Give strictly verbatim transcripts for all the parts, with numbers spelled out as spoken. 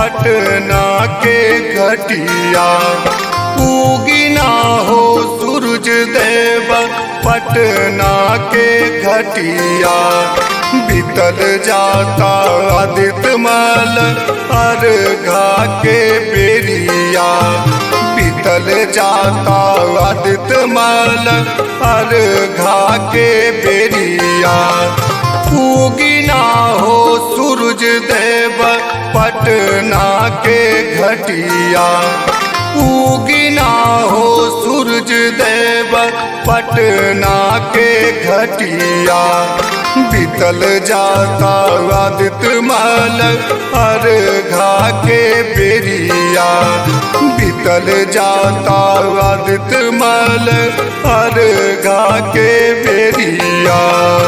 पटना के घटिया। उगिना हो सूरज देव पटना के घटिया। बीतल जाता आदित्य मल अर्घा के बेरिया। बीतल जाता आदित्य मल अर्घा के बेरिया। उगिना हो सूरज देव पटना के घटिया। उगिना हो सूरज देव पटना के घटिया। बीतल जाता आदित्य मल अर्घा के बेरिया। बीतल जाता आदित्य मल अर्घा के बेरिया।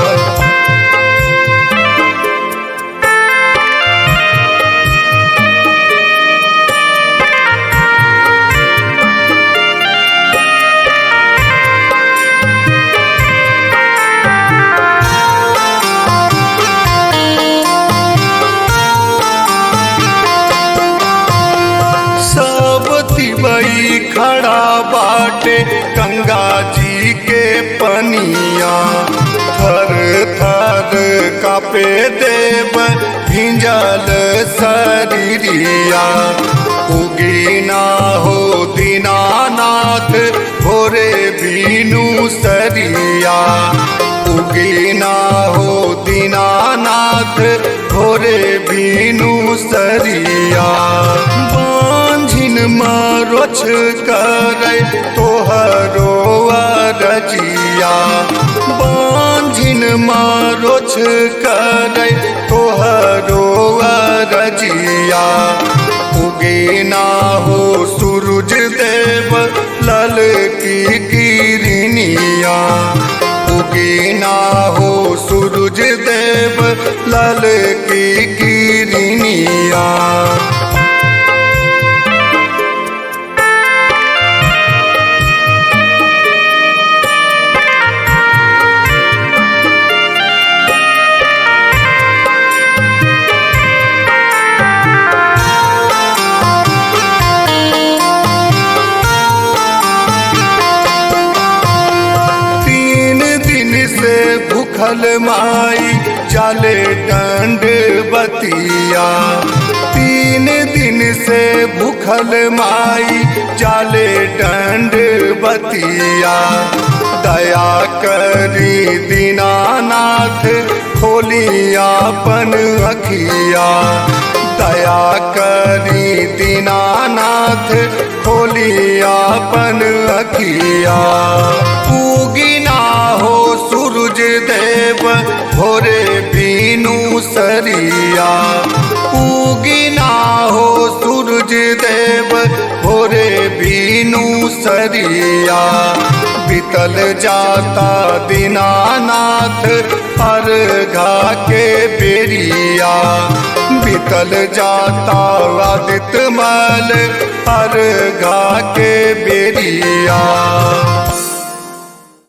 वही खड़ा बाटे गंगा जी के पनिया। थर थर कापे देव भिंजल शरीरिया। उगिना हो दीनानाथ भोरे बीनू सरिया। उगिना हो दीनानाथ भोरे बीनू सरिया। मारोछ करे तोहरो रजिया। बांझिन मारोछ करे तोहरो रजिया। उगिना हो सूरज देव लल की किरनिया। उगिना हो सूरज देव लल की किरनिया। भूखल माई जाले दंड बतिया। तीन दिन से भूखल माई जाले दंड बतिया। दया करी दीनानाथ खोली अपन अखिया। दया करी दीनानाथ खोली अपन अखिया। उगिना हो सूरज देव भोरे बीनू सरिया। उगिना हो सूरज देव भोरे बीनू सरिया। बीतल जाता दीनानाथ अर्घा के बेरिया। बीतल जाता आदित्य मल अर्घा के बेरिया।